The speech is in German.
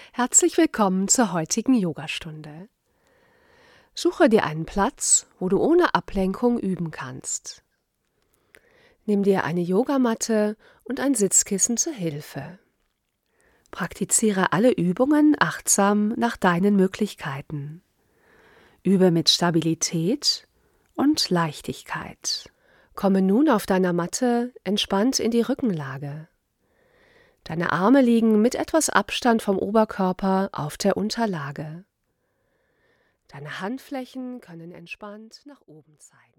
Herzlich willkommen zur heutigen Yogastunde. Suche dir einen Platz, wo du ohne Ablenkung üben kannst. Nimm dir eine Yogamatte und ein Sitzkissen zur Hilfe. Praktiziere alle Übungen achtsam nach deinen Möglichkeiten. Übe mit Stabilität und Leichtigkeit. Komme nun auf deiner Matte entspannt in die Rückenlage. Deine Arme liegen mit etwas Abstand vom Oberkörper auf der Unterlage. Deine Handflächen können entspannt nach oben zeigen.